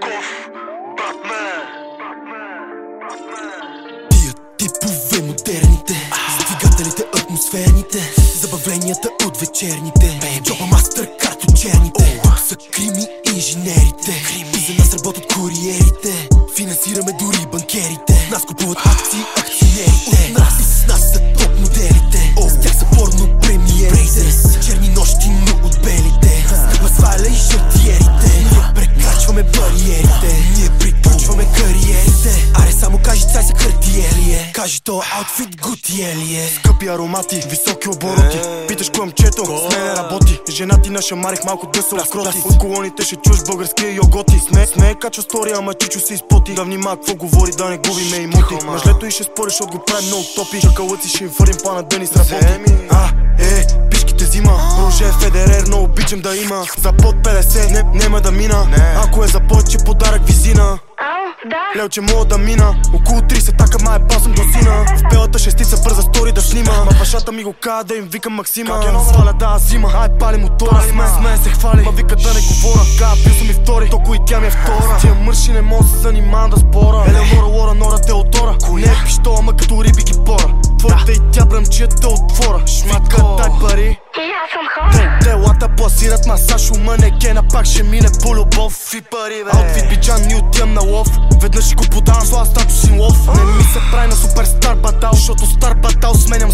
Тия типове модерните, двигателите атмосферните, забавленията от вечерните, джоба мастеркард от черните, са крими инженерите, и за нас работят куриерите, финансираме дори банкерите, нас купуват акции акционерите, от нас и с нас са топ моделите, с тях са порно премиерите, черни нощи, но от белите, скъпа сваля и шартиерите, ние прекрачваме бариерите, ние приключваме кариерите, аре само кажи цай са хартиелие, кажи то аутфит готиелие. Скъпи аромати, високи обороти, питаш кое момчето, с мен работи. Жена ти нашамарих малко да се откроти, от колоните ще чуш българския йоготи. Смее качва стори, ама чичо се изпоти, да внима какво говори, да не губиме имоти. Мъжлето и ще спориш, от го прави много топи, чакалъци ще им фърим плана да ни сработи. Пишките зима, Роже Федерер, но обичам да има. За под 50 нема да мина, ако е за повече подарък визина. Лелче мога да мина, около 30 така май пасам до сина. В белата шестица бърза стори да снима, ма бащата ми го каза да им викам Максима. Сваля да зима, ай пали мотора, смее се хвали, ма вика да не говоря, ка бил съм и втори, токо и тя ми е втора. Тия мърши не мога да се занимавам да спора. Елеонора, Лора, Нора, Теодора, не е пиштола, ма като риби ги пора. Твоята и тя бръмчията отвора, шматка дай пари. Телата пласират масаж, ума не кена, пак ще мине по любов и пари, бе. Аутфит биджан, ни отивам на лов, веднъж го подавам своя статус и лов. Не ми се прави на суперстар батал, защото стар батал сменям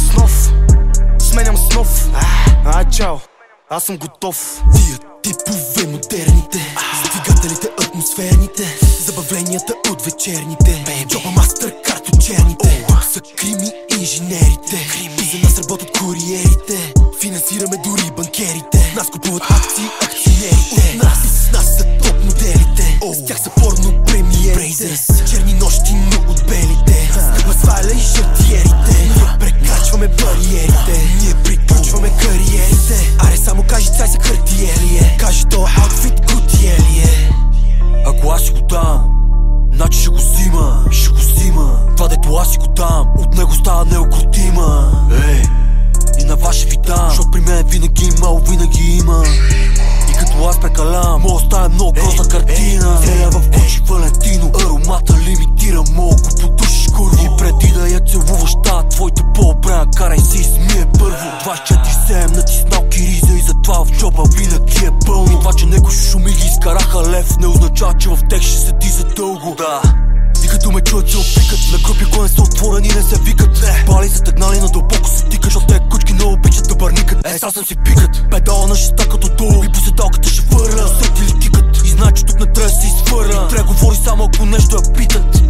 сменям снов. Ай, чао, аз съм готов. Тия типове модерните, двигателите атмосферните, забавленията от вечерните, джоба мастеркард от черните, са крими инженерите, и за нас работят куриерите, финансираме дори банкерите, нас купуват акции акционерите, от нас и с нас са топ моделите, с тях са порно премиерите, черни нощи, но от белите, скъпа сваля и шартиерите, ние прекрачваме бариерите, ние приключваме кариерите, аре само кажи цай са хартиелие, кажи то аутфит готиелие. Ако аз си го дам, значи ще го взима, това дето аз си го дам, от него става неукротима. И на вас ще ви дам, защото при мен винаги има. И като аз прекалям, мога става много грозна картина. Теля в Гучи Валентино, аромата лимитира, мога го потушиш курво. И преди да я целуваш тази твоите по-обрая, карай си измие първо. 24/7 натиснал кириза и затова в джоба винаги е пълно. И това, че некои шуми ги изкараха лев, не означава, че в тях ще седи задълго. И като ме чуят се опикат, на групи кой не са отворени не се викат. Пали затъгнали надълбоко се тикат, защото те кучки не обичат да бърникат. Сега съм си пикат, педала на шеста като долу, и по седалката ще върна. Сети ли кикат, и значи тук не трябва да се изфърна. И трябва говори само ако нещо я питат.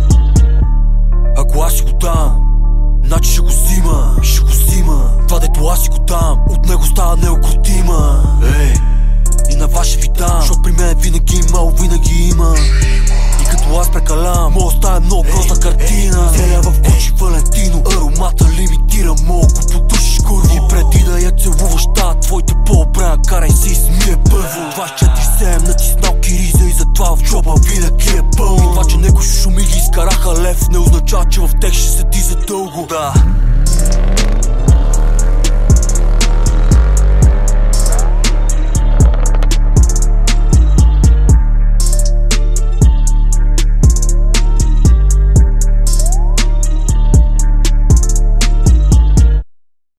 Ако аз си го дам, значи ще го взима, това дето аз си го дам, от него става неукротима. И на вас ще ви дам, защото при мен винаги има. И като аз прекалям, мога става много грозна картина. Теля в Гучи Валентино, аромата лимитира, мога го потушиш курво. И преди да я целуваш тази твоите по-обрая, карай си измие първо. 24/7 натиснал кириза и затова в джоба винаги е пълно. И това, че некои шуми ги изкараха лев, не означава, че в тях ще седи задълго.